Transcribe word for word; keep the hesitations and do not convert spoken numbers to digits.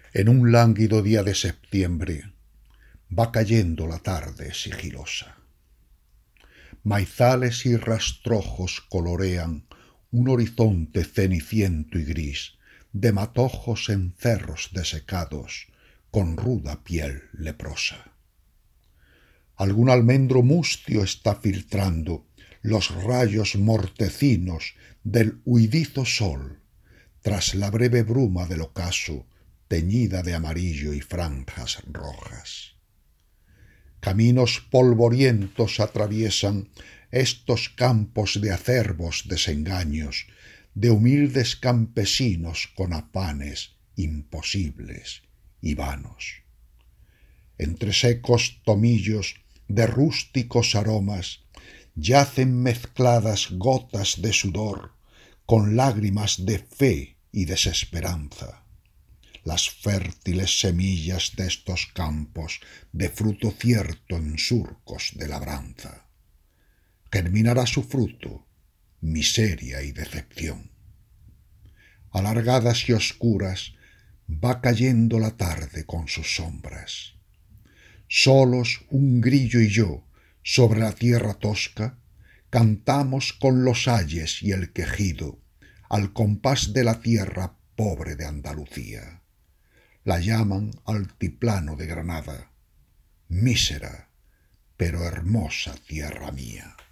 En un lánguido día de septiembre va cayendo la tarde sigilosa. Maizales y rastrojos colorean un horizonte ceniciento y gris de matojos en cerros desecados con ruda piel leprosa. Algún almendro mustio está filtrando los rayos mortecinos del huidizo sol tras la breve bruma del ocaso teñida de amarillo y franjas rojas. Caminos polvorientos atraviesan estos campos de acerbos desengaños de humildes campesinos con afanes imposibles y vanos. Entre secos tomillos de rústicos aromas yacen mezcladas gotas de sudor con lágrimas de fe y desesperanza. Las fértiles semillas de estos campos de fruto cierto en surcos de labranza. Germinará su fruto, miseria y decepción. Alargadas y oscuras va cayendo la tarde con sus sombras. Solos un grillo y yo, sobre la tierra tosca, cantamos con los ayes y el quejido, al compás de la tierra pobre de Andalucía. La llaman altiplano de Granada, mísera pero hermosa tierra mía.